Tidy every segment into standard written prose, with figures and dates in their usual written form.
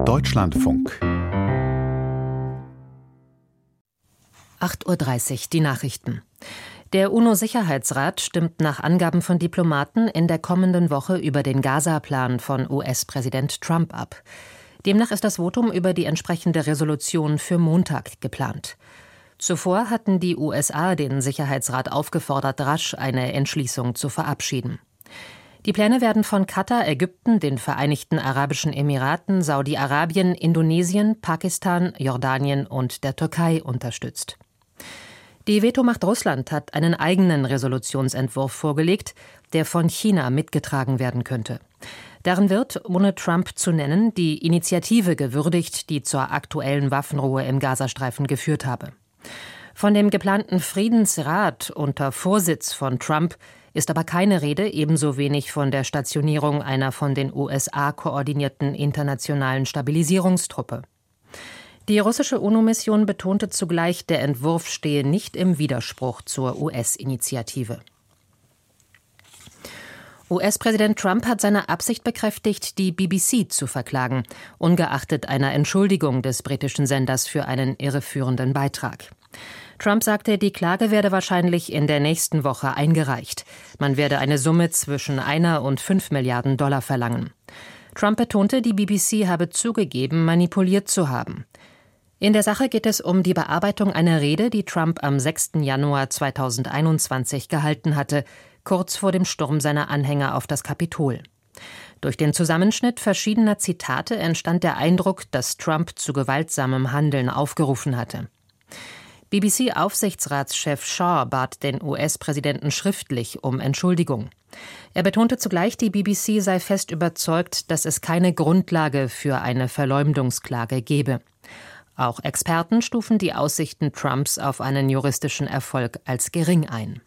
Deutschlandfunk 8:30 Uhr, die Nachrichten. Der UNO-Sicherheitsrat stimmt nach Angaben von Diplomaten in der kommenden Woche über den Gaza-Plan von US-Präsident Trump ab. Demnach ist das Votum über die entsprechende Resolution für Montag geplant. Zuvor hatten die USA den Sicherheitsrat aufgefordert, rasch eine Entschließung zu verabschieden. Die Pläne werden von Katar, Ägypten, den Vereinigten Arabischen Emiraten, Saudi-Arabien, Indonesien, Pakistan, Jordanien und der Türkei unterstützt. Die Vetomacht Russland hat einen eigenen Resolutionsentwurf vorgelegt, der von China mitgetragen werden könnte. Darin wird, ohne Trump zu nennen, die Initiative gewürdigt, die zur aktuellen Waffenruhe im Gazastreifen geführt habe. Von dem geplanten Friedensrat unter Vorsitz von Trump ist aber keine Rede, ebenso wenig von der Stationierung einer von den USA koordinierten internationalen Stabilisierungstruppe. Die russische UNO-Mission betonte zugleich, der Entwurf stehe nicht im Widerspruch zur US-Initiative. US-Präsident Trump hat seine Absicht bekräftigt, die BBC zu verklagen, ungeachtet einer Entschuldigung des britischen Senders für einen irreführenden Beitrag. Trump sagte, die Klage werde wahrscheinlich in der nächsten Woche eingereicht. Man werde eine Summe zwischen 1 und 5 Milliarden Dollar verlangen. Trump betonte, die BBC habe zugegeben, manipuliert zu haben. In der Sache geht es um die Bearbeitung einer Rede, die Trump am 6. Januar 2021 gehalten hatte, kurz vor dem Sturm seiner Anhänger auf das Kapitol. Durch den Zusammenschnitt verschiedener Zitate entstand der Eindruck, dass Trump zu gewaltsamem Handeln aufgerufen hatte. BBC-Aufsichtsratschef Shaw bat den US-Präsidenten schriftlich um Entschuldigung. Er betonte zugleich, die BBC sei fest überzeugt, dass es keine Grundlage für eine Verleumdungsklage gebe. Auch Experten stufen die Aussichten Trumps auf einen juristischen Erfolg als gering ein.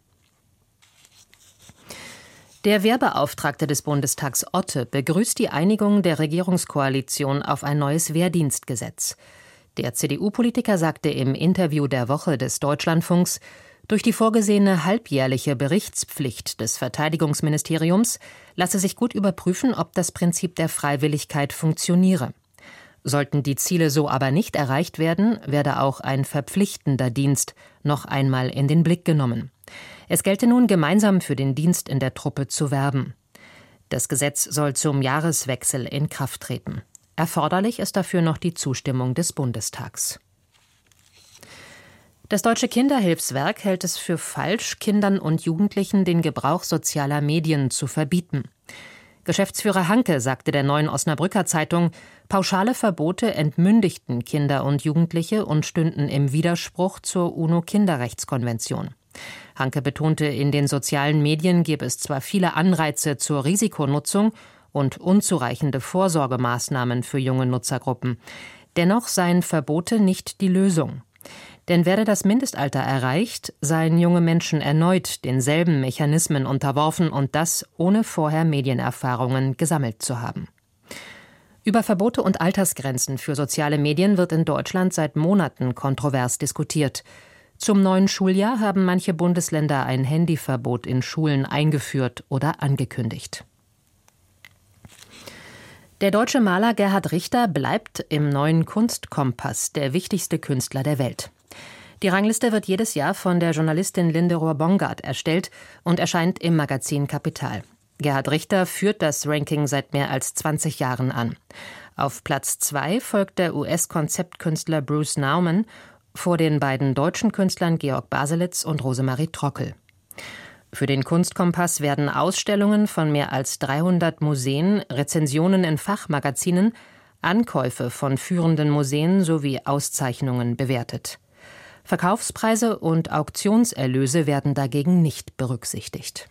Der Wehrbeauftragte des Bundestags Otte begrüßt die Einigung der Regierungskoalition auf ein neues Wehrdienstgesetz. Der CDU-Politiker sagte im Interview der Woche des Deutschlandfunks, durch die vorgesehene halbjährliche Berichtspflicht des Verteidigungsministeriums lasse sich gut überprüfen, ob das Prinzip der Freiwilligkeit funktioniere. Sollten die Ziele so aber nicht erreicht werden, werde auch ein verpflichtender Dienst noch einmal in den Blick genommen. Es gelte nun, gemeinsam für den Dienst in der Truppe zu werben. Das Gesetz soll zum Jahreswechsel in Kraft treten. Erforderlich ist dafür noch die Zustimmung des Bundestags. Das Deutsche Kinderhilfswerk hält es für falsch, Kindern und Jugendlichen den Gebrauch sozialer Medien zu verbieten. Geschäftsführer Hanke sagte der Neuen Osnabrücker Zeitung, pauschale Verbote entmündigten Kinder und Jugendliche und stünden im Widerspruch zur UNO-Kinderrechtskonvention. Hanke betonte, in den sozialen Medien gebe es zwar viele Anreize zur Risikonutzung und unzureichende Vorsorgemaßnahmen für junge Nutzergruppen. Dennoch seien Verbote nicht die Lösung. Denn werde das Mindestalter erreicht, seien junge Menschen erneut denselben Mechanismen unterworfen und das ohne vorher Medienerfahrungen gesammelt zu haben. Über Verbote und Altersgrenzen für soziale Medien wird in Deutschland seit Monaten kontrovers diskutiert. Zum neuen Schuljahr haben manche Bundesländer ein Handyverbot in Schulen eingeführt oder angekündigt. Der deutsche Maler Gerhard Richter bleibt im neuen Kunstkompass der wichtigste Künstler der Welt. Die Rangliste wird jedes Jahr von der Journalistin Linde Rohr-Bongard erstellt und erscheint im Magazin Kapital. Gerhard Richter führt das Ranking seit mehr als 20 Jahren an. Auf Platz 2 folgt der US-Konzeptkünstler Bruce Nauman vor den beiden deutschen Künstlern Georg Baselitz und Rosemarie Trockel. Für den Kunstkompass werden Ausstellungen von mehr als 300 Museen, Rezensionen in Fachmagazinen, Ankäufe von führenden Museen sowie Auszeichnungen bewertet. Verkaufspreise und Auktionserlöse werden dagegen nicht berücksichtigt.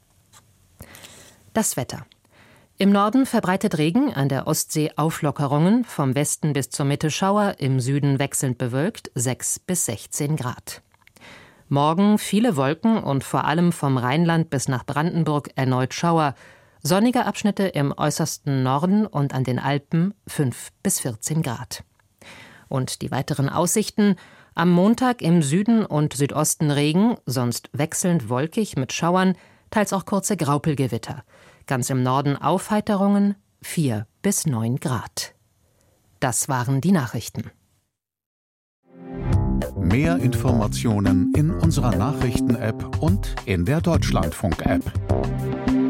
Das Wetter. Im Norden verbreitet Regen, an der Ostsee Auflockerungen, vom Westen bis zur Mitte Schauer, im Süden wechselnd bewölkt, 6 bis 16 Grad. Morgen viele Wolken und vor allem vom Rheinland bis nach Brandenburg erneut Schauer. Sonnige Abschnitte im äußersten Norden und an den Alpen 5 bis 14 Grad. Und die weiteren Aussichten: am Montag im Süden und Südosten Regen, sonst wechselnd wolkig mit Schauern, teils auch kurze Graupelgewitter. Ganz im Norden Aufheiterungen, 4 bis 9 Grad. Das waren die Nachrichten. Mehr Informationen in unserer Nachrichten-App und in der Deutschlandfunk-App.